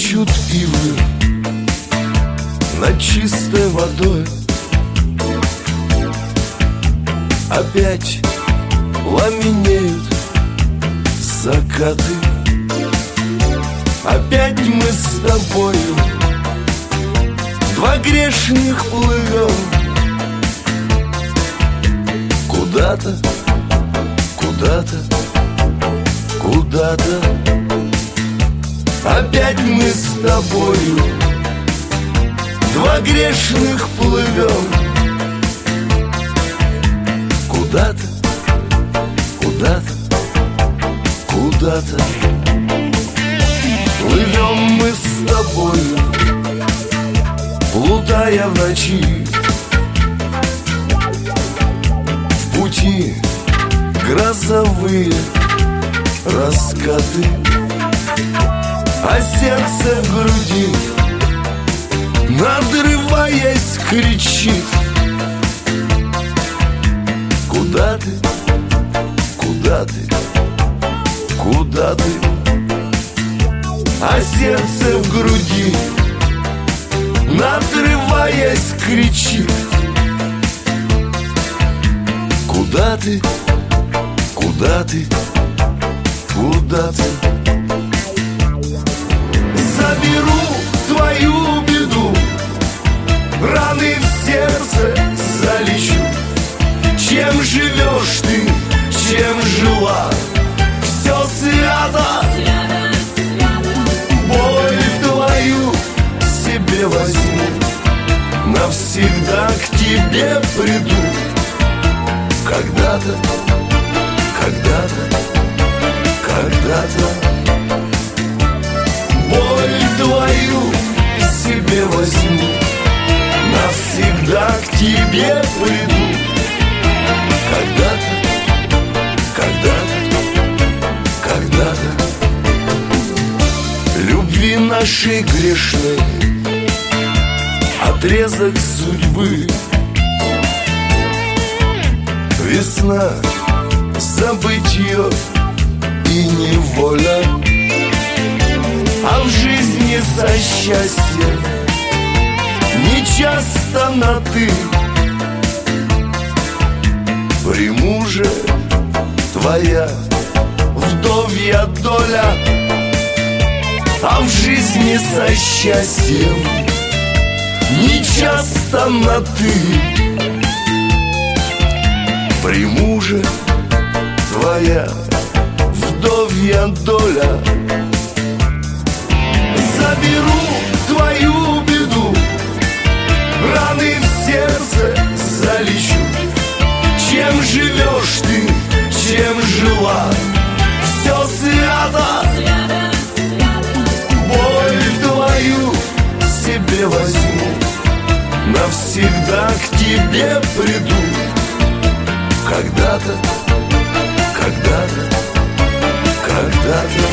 Плачут ивы над чистой водой. Опять пламенеют закаты. Опять мы с тобою, два грешных, плывем куда-то, куда-то, куда-то. Опять мы с тобою, два грешных, плывем куда-то, куда-то, куда-то. Плывем мы с тобою, плутая в ночи. В пути грозовые раскаты, а сердце в груди, надрываясь, кричит: куда ты, куда ты, куда ты? А сердце в груди, надрываясь, кричит: куда ты, куда ты, куда ты? Заберу твою беду, раны в сердце залечу. Чем живешь ты, чем жила, все свято. Боль твою себе возьму, навсегда к тебе приду. Когда-то, когда-то, когда-то. Боль твою себе возьму, навсегда к тебе приду. Когда-то, когда-то, когда-то. Любви нашей грешной отрезок судьбы. Весна, забытье и неволя. А в жизни за счастье не часто на ты. Приму же твоя вдовья доля. А в жизни со счастьем не часто на ты. Приму же твоя вдовья доля. Заберу твою беду, раны в сердце залечу. Чем живешь ты, чем жила, все свято. Боль твою себе возьму, навсегда к тебе приду. Когда-то, когда-то, когда-то.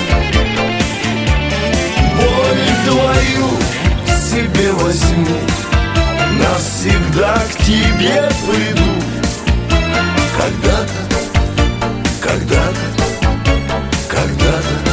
Боль твою себе возьму, навсегда к тебе приду. Когда-то, когда-то, когда-то.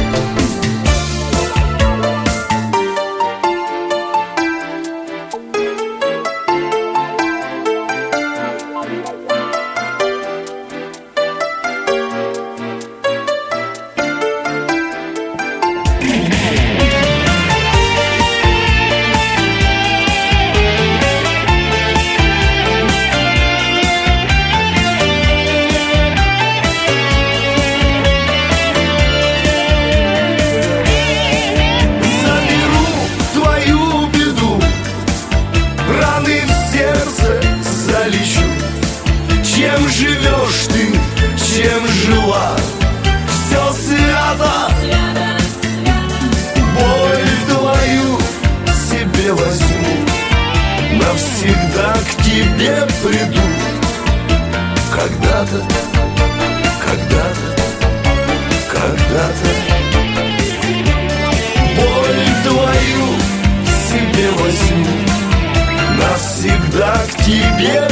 Чем живешь ты, чем жила, все свято. Боль твою себе возьму, навсегда к тебе приду. Когда-то, когда-то, когда-то. Боль твою себе возьму, навсегда к тебе